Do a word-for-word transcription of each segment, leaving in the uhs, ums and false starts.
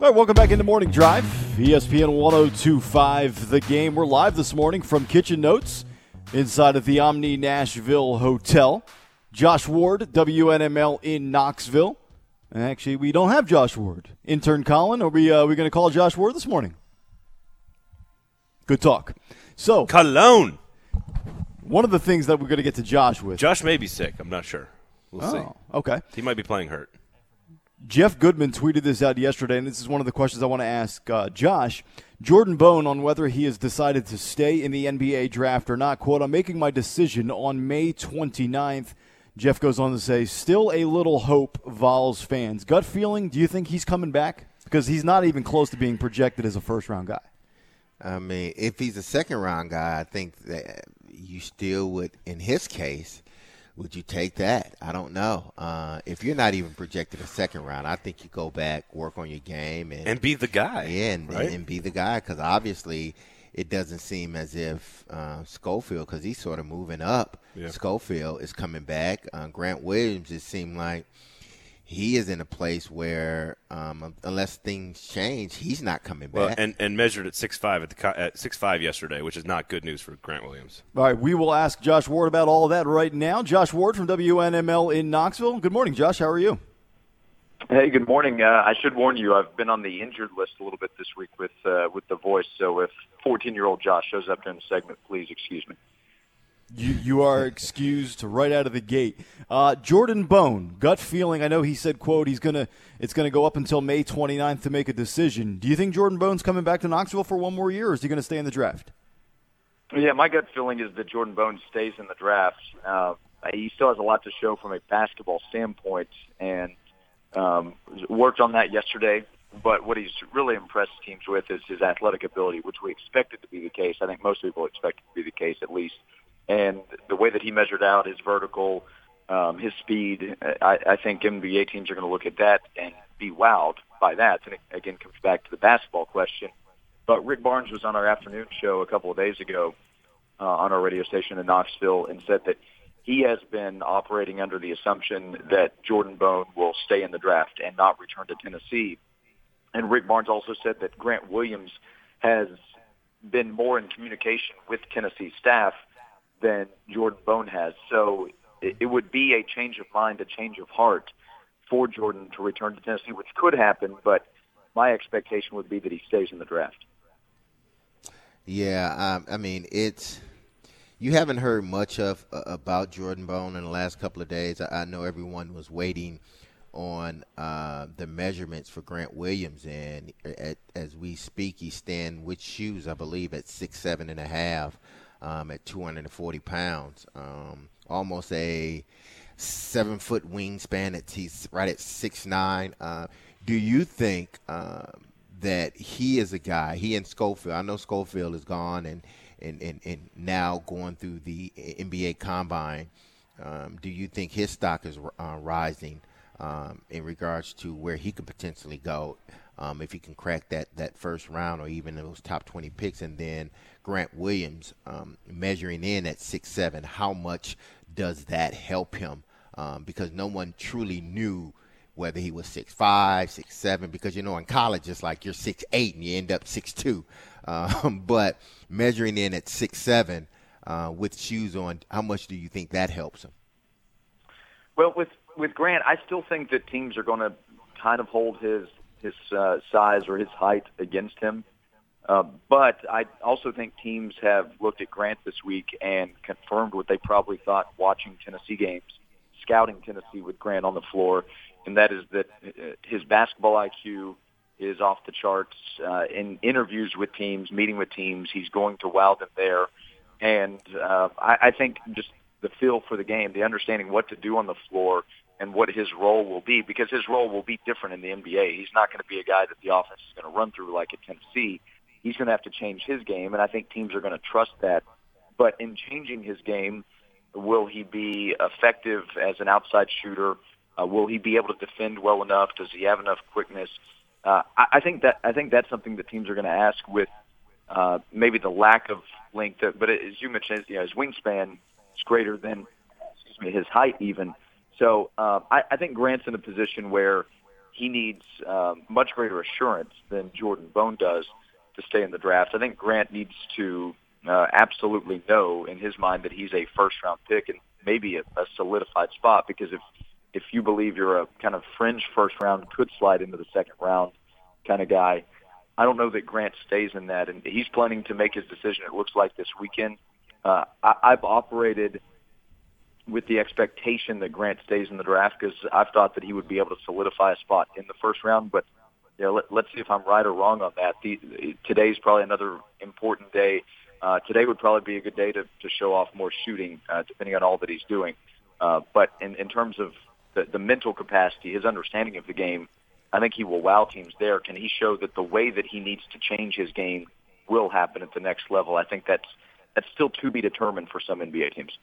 All right, welcome back into Morning Drive, E S P N one oh two point five The Game. We're live this morning from Kitchen Notes inside of the Omni Nashville Hotel. Josh Ward, W N M L in Knoxville. And actually, we don't have Josh Ward. Intern Colin, are we, uh, we going to call Josh Ward this morning? Good talk. So, Cologne. One of the things that we're going to get to Josh with. Josh may be sick. I'm not sure. We'll oh, see. Okay. He might be playing hurt. Jeff Goodman tweeted this out yesterday, and this is one of the questions I want to ask uh, Josh. Jordan Bone on whether he has decided to stay in the N B A draft or not. Quote, I'm making my decision on May twenty-ninth. Jeff goes on to say, still a little hope, Vols fans. Gut feeling, do you think he's coming back? Because he's not even close to being projected as a first-round guy. I mean, if he's a second-round guy, I think that you still would, in his case, would you take that? I don't know. Uh, if you're not even projected a second round, I think you go back, work on your game. And, and be the guy. Yeah, and, right? and be the guy because obviously it doesn't seem as if uh, Schofield, because he's sort of moving up, yeah. Schofield is coming back. Uh, Grant Williams, it seemed like he is in a place where um, unless things change, he's not coming well, back. And, and measured at six five at the at six five yesterday, which is not good news for Grant Williams. All right, we will ask Josh Ward about all of that right now. Josh Ward from W N M L in Knoxville. Good morning, Josh. How are you? Hey, good morning. Uh, I should warn you, I've been on the injured list a little bit this week with uh, with the voice, so if fourteen-year-old Josh shows up during the segment, please excuse me. You you are excused right out of the gate. Uh, Jordan Bone, gut feeling. I know he said, "quote He's gonna it's gonna go up until May twenty-ninth to make a decision." Do you think Jordan Bone's coming back to Knoxville for one more year, or is he going to stay in the draft? Yeah, my gut feeling is that Jordan Bone stays in the draft. Uh, he still has a lot to show from a basketball standpoint, and um, worked on that yesterday. But what he's really impressed teams with is his athletic ability, which we expected to be the case. I think most people expect it to be the case, at least. And the way that he measured out his vertical, um, his speed, I, I think N B A teams are going to look at that and be wowed by that. And it, again, comes back to the basketball question. But Rick Barnes was on our afternoon show a couple of days ago uh, on our radio station in Knoxville and said that he has been operating under the assumption that Jordan Bone will stay in the draft and not return to Tennessee. And Rick Barnes also said that Grant Williams has been more in communication with Tennessee staff than Jordan Bone has. So it, it would be a change of mind, a change of heart for Jordan to return to Tennessee, which could happen, but my expectation would be that he stays in the draft. Yeah, um, I mean, it's you haven't heard much of uh, about Jordan Bone in the last couple of days. I, I know everyone was waiting on uh, the measurements for Grant Williams, and at, as we speak, he's standing with shoes, I believe, at six seven and a half. Um, at two hundred forty pounds, um, almost a seven-foot wingspan. At, he's right at six nine. Uh, do you think uh, that he is a guy, he and Schofield, I know Schofield is gone and, and, and, and now going through the N B A Combine, um, do you think his stock is uh, rising um, in regards to where he could potentially go um, if he can crack that, that first round or even those top twenty picks? And then Grant Williams um, measuring in at six seven, how much does that help him? Um, because no one truly knew whether he was six five, six seven, because, you know, in college it's like you're six eight and you end up six two. Um, but measuring in at six seven uh, with shoes on, how much do you think that helps him? Well, with, with Grant, I still think that teams are going to kind of hold his, his uh, size or his height against him. Uh, but I also think teams have looked at Grant this week and confirmed what they probably thought watching Tennessee games, scouting Tennessee with Grant on the floor, and that is that his basketball I Q is off the charts. Uh, in interviews with teams, meeting with teams, he's going to wow them there. And uh, I, I think just the feel for the game, the understanding what to do on the floor and what his role will be, because his role will be different in the N B A. He's not going to be a guy that the offense is going to run through like at Tennessee. He's going to have to change his game, and I think teams are going to trust that. But in changing his game, will he be effective as an outside shooter? Uh, will he be able to defend well enough? Does he have enough quickness? Uh, I, I think that I think that's something that teams are going to ask with uh, maybe the lack of length. But as you mentioned, you know, his wingspan is greater than excuse me his height even. So uh, I, I think Grant's in a position where he needs um, much greater assurance than Jordan Bone does to stay in the draft. I think Grant needs to uh, absolutely know in his mind that he's a first-round pick and maybe a, a solidified spot, because if if you believe you're a kind of fringe first-round, could slide into the second round kind of guy, I don't know that Grant stays in that, and he's planning to make his decision, it looks like, this weekend. Uh, I, I've operated with the expectation that Grant stays in the draft because I've thought that he would be able to solidify a spot in the first round, but you know, let, let's see if I'm right or wrong on that. The, today's probably another important day. Uh, today would probably be a good day to, to show off more shooting, uh, depending on all that he's doing. Uh, but in, in terms of the, the mental capacity, his understanding of the game, I think he will wow teams there. Can he show that the way that he needs to change his game will happen at the next level? I think that's that's still to be determined for some N B A teams.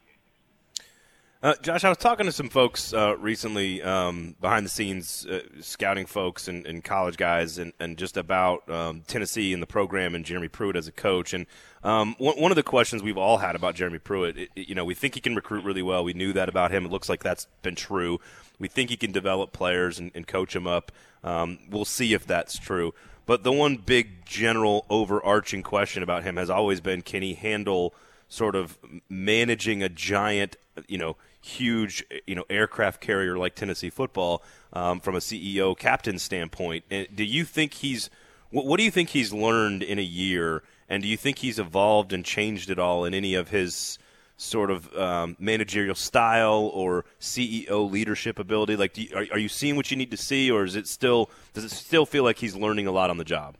Uh, Josh, I was talking to some folks uh, recently, um, behind the scenes, uh, scouting folks and, and college guys, and, and just about um, Tennessee and the program and Jeremy Pruitt as a coach. And um, one, one of the questions we've all had about Jeremy Pruitt, it, it, you know, we think he can recruit really well. We knew that about him. It looks like that's been true. We think he can develop players and, and coach them up. Um, we'll see if that's true. But the one big general overarching question about him has always been, can he handle sort of managing a giant, you know, huge, you know, aircraft carrier like Tennessee football um, from a C E O captain standpoint? And do you think he's what, what do you think he's learned in a year, and do you think he's evolved and changed at all in any of his sort of um, managerial style or C E O leadership ability? Like, do you, are, are you seeing what you need to see, or is it still does it still feel like he's learning a lot on the job?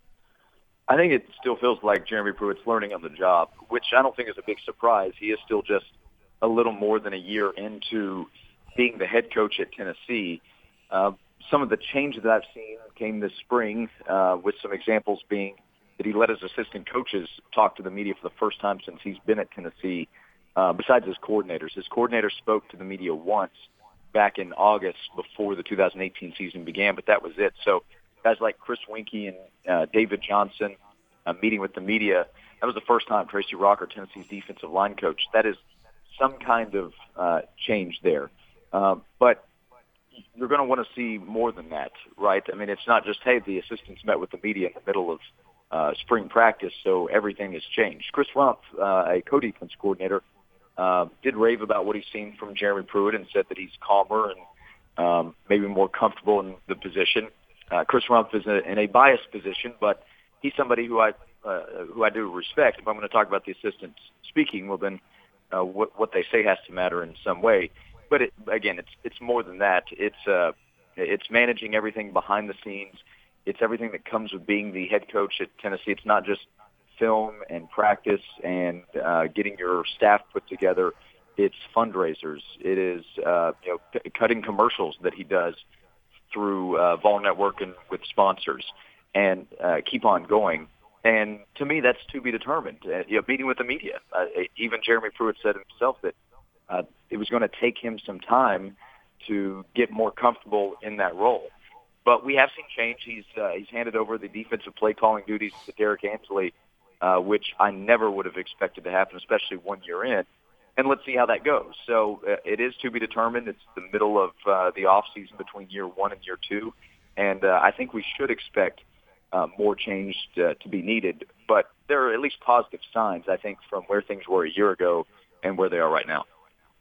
I think it still feels like Jeremy Pruitt's learning on the job, which I don't think is a big surprise. He is still just a little more than a year into being the head coach at Tennessee. Uh, some of the changes that I've seen came this spring, uh, with some examples being that he let his assistant coaches talk to the media for the first time since he's been at Tennessee, uh, besides his coordinators. His coordinator spoke to the media once back in August before the two thousand eighteen season began, but that was it. So guys like Chris Winkie and uh, David Johnson uh, meeting with the media, that was the first time. Tracy Rocker, Tennessee's defensive line coach, that is some kind of uh, change there. Uh, but you're going to want to see more than that, right? I mean, it's not just, hey, the assistants met with the media in the middle of uh, spring practice, so everything has changed. Chris Rumph, uh, a co-defense coordinator, uh, did rave about what he's seen from Jeremy Pruitt and said that he's calmer and um, maybe more comfortable in the position. Uh, Chris Rumph is a, in a biased position, but he's somebody who I uh, who I do respect. If I'm going to talk about the assistants speaking, well, then uh, what, what they say has to matter in some way. But it, again, it's it's more than that. It's uh, it's managing everything behind the scenes. It's everything that comes with being the head coach at Tennessee. It's not just film and practice and uh, getting your staff put together. It's fundraisers. It is uh, you know p- cutting commercials that he does through uh, Vol Network and with sponsors, and uh, keep on going. And to me, that's to be determined. Uh, you know, meeting with the media. Uh, even Jeremy Pruitt said himself that uh, it was going to take him some time to get more comfortable in that role. But we have seen change. He's uh, he's handed over the defensive play calling duties to Derek Ansley, uh, which I never would have expected to happen, especially one year in. And let's see how that goes. So uh, it is to be determined. It's the middle of uh, the off season between year one and year two, and uh, I think we should expect uh, more change to, to be needed. But there are at least positive signs, I think, from where things were a year ago and where they are right now.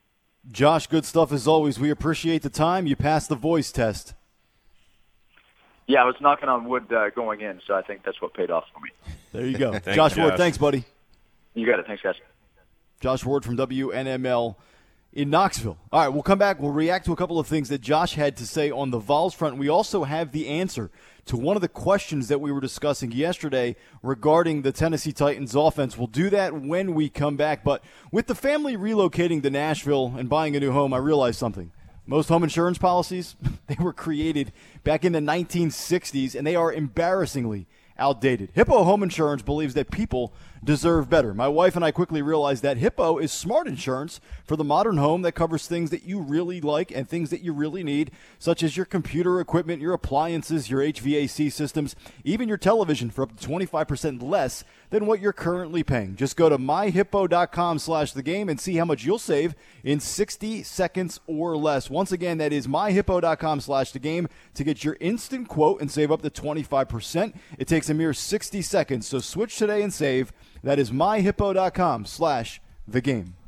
Josh, good stuff as always. We appreciate the time. You passed the voice test. Yeah, I was knocking on wood uh, going in, so I think that's what paid off for me. There you go. Thanks, Josh Ward, Josh. thanks, buddy. You got it. Thanks, guys. Josh Ward from W N M L in Knoxville. All right, we'll come back. We'll react to a couple of things that Josh had to say on the Vols front. We also have the answer to one of the questions that we were discussing yesterday regarding the Tennessee Titans offense. We'll do that when we come back. But with the family relocating to Nashville and buying a new home, I realized something. Most home insurance policies, they were created back in the nineteen sixties, and they are embarrassingly outdated. Hippo Home Insurance believes that people deserve better. My wife and I quickly realized that Hippo is smart insurance for the modern home that covers things that you really like and things that you really need, such as your computer equipment, your appliances, your H V A C systems, even your television for up to twenty-five percent less than what you're currently paying. Just go to my hippo dot com slash the game and see how much you'll save in sixty seconds or less. Once again, that is my hippo dot com slash the game to get your instant quote and save up to twenty-five percent. It takes a mere sixty seconds, so switch today and save. That is my hippo dot com slash the game.